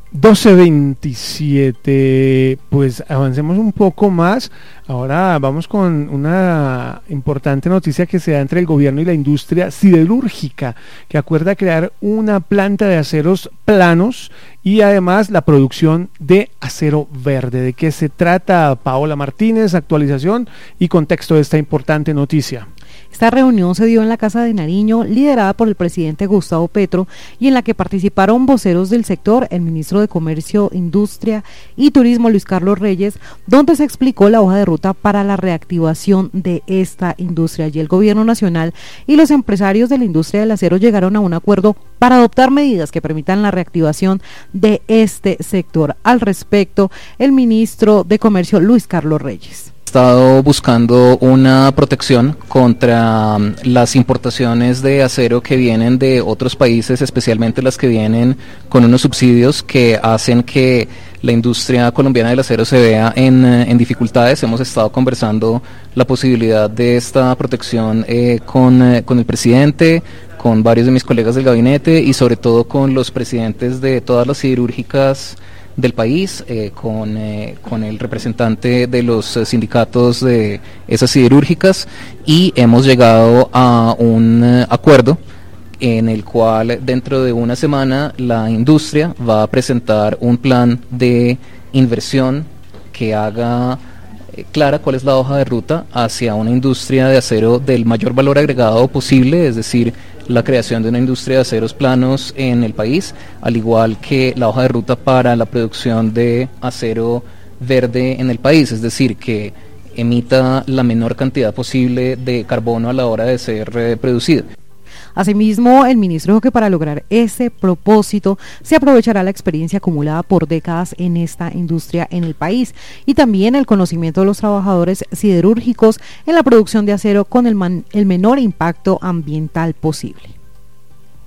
12:27, pues avancemos un poco más. Ahora vamos con una importante noticia que se da entre el gobierno y la industria siderúrgica, que acuerda crear una planta de aceros planos y además la producción de acero verde. ¿De qué se trata, Paola Martínez? Actualización y contexto de esta importante noticia. Esta reunión se dio en la Casa de Nariño, liderada por el presidente Gustavo Petro, y en la que participaron voceros del sector, el ministro de Comercio, Industria y Turismo, Luis Carlos Reyes, donde se explicó la hoja de ruta para la reactivación de esta industria. Y el gobierno nacional y los empresarios de la industria del acero llegaron a un acuerdo para adoptar medidas que permitan la reactivación de este sector. Al respecto, el ministro de Comercio, Luis Carlos Reyes. Estado buscando una protección contra las importaciones de acero que vienen de otros países, especialmente las que vienen con unos subsidios que hacen que la industria colombiana del acero se vea en dificultades. Hemos estado conversando la posibilidad de esta protección con el presidente, con varios de mis colegas del gabinete y sobre todo con los presidentes de todas las siderúrgicas del país, con el representante de los sindicatos de esas siderúrgicas, y hemos llegado a un acuerdo en el cual dentro de una semana la industria va a presentar un plan de inversión que haga clara cuál es la hoja de ruta hacia una industria de acero del mayor valor agregado posible, es decir, la creación de una industria de aceros planos en el país, al igual que la hoja de ruta para la producción de acero verde en el país, es decir, que emita la menor cantidad posible de carbono a la hora de ser producido. Asimismo, el ministro dijo que para lograr ese propósito se aprovechará la experiencia acumulada por décadas en esta industria en el país y también el conocimiento de los trabajadores siderúrgicos en la producción de acero con el menor impacto ambiental posible.